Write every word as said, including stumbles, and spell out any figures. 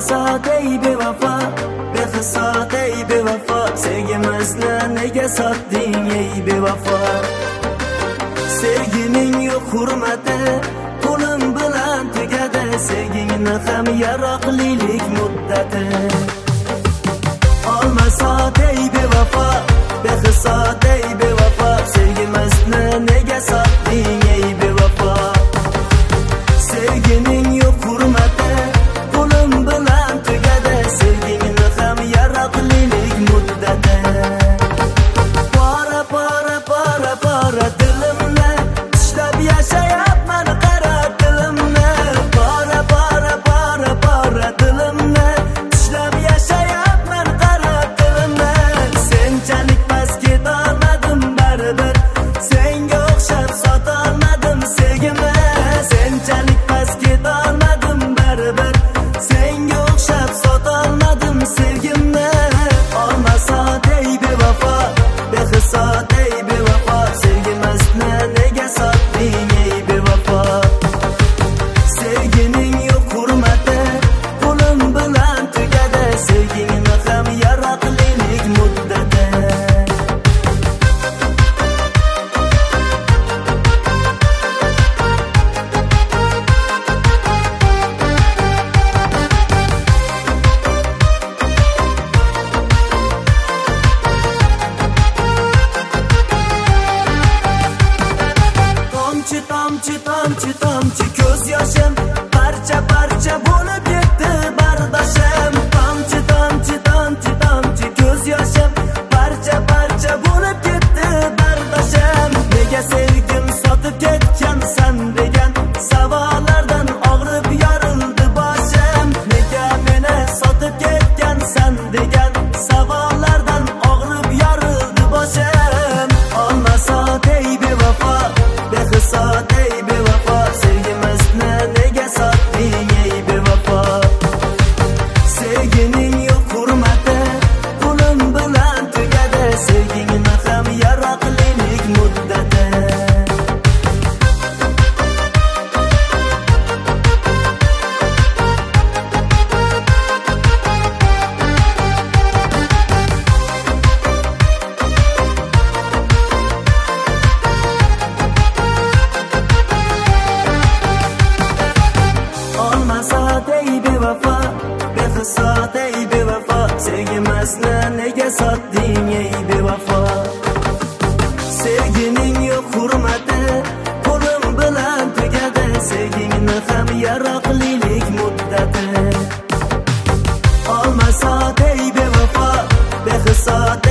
Olmasa ey bevafo, behisat ey bevafo, sevgimizni nega sotding ey bevafo? Sevgining yo'q hurmati, qo'lim bilan tugadi, sevgingni ham yaroqlilik muddati. Olmasa ey bevafo, behisat ey bevafo, sevgimizni nega sotding ey bevafo? Sevgining yo'q hurmati, qo'lim bilan tugadi, sevgingni ham yaroqlilik muddati. Para para para para dilimni tishlab yashayapman, qara dilimni. Para para para para dilimni tishlab yashayapman, qara dilimni. Senchalik past ketolmadim baribir, senga o'xshab sotolmadim sevgimni. Senchalik past ketolmadim baribir, senga o'xshab sotolmadim sevgimni. Olmasa ey bevafo, behisat ey bevafo, sevgimizni nega sotding ey bevafo? Sevgining yo'q hurmati, qo'lim bilan tugadi, sevgingni ham yaroqlilik muddati. Tomchi tomchi tomchi tomchi ko'z yoshim, parcha parcha bo'lib ketdi bardoshim. Tomchi tomchi tomchi tomchi ko'z yoshim, parcha parcha bo'lib ketdi bardoshim. Nega sevgim sotib ketgansan degan savollardan og'rib yorildi boshim. Nega meni sotib ketgansan degan savollardan og'rib yorildi boshim. Olmasa ey bevafo, behisat ey bevafo, sevgimizni nega sotding ey bevafo? Sevgining yo'q hurmati, qo'lim bilan tugadi, sevgingni ham yaroqlilik muddati. Olmasa ey bevafo, behisat ey bevafo, sevgimizni nega sotding ey bevafo? Sevgining yo'q hurmati, qo'lim bilan tugadi, sevgingni ham yaroqlilik muddati. Olmasa ey bevafo, behisat